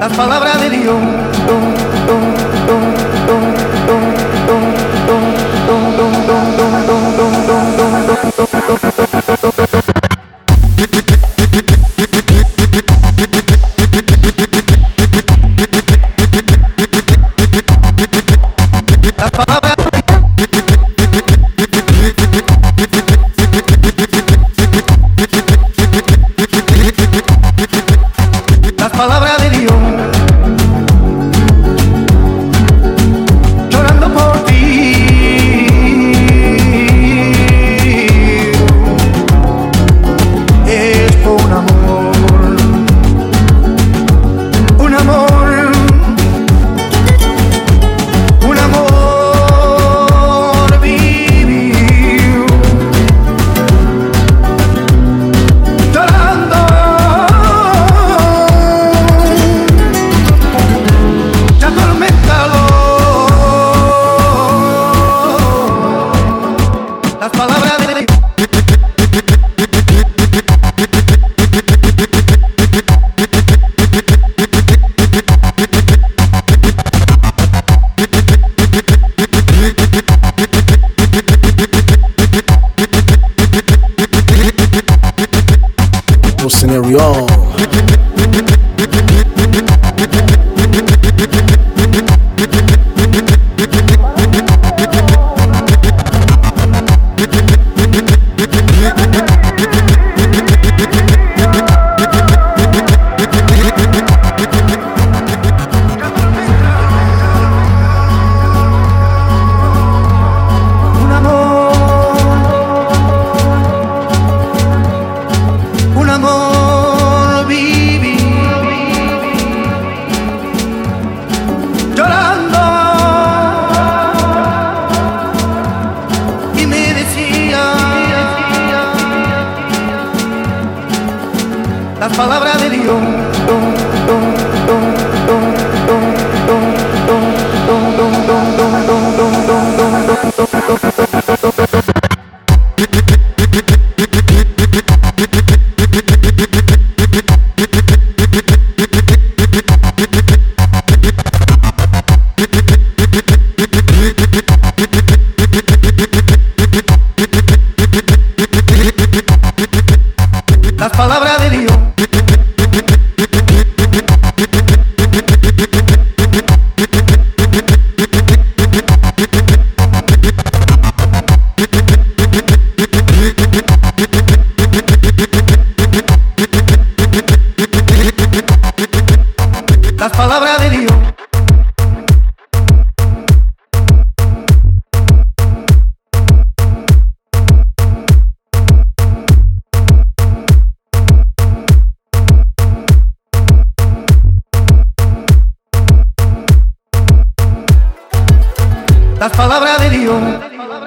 las palabras de Dios. Las palabras de Dios, llorando por ti, es por un amor, un amor, un amor vivió, llorando. Las palabras de Dios. Scenario. Un amor viví, llorando, y me decía las palabras de Dios. Las palabras de Dios. Las palabras de Dios. Las palabras de Dios.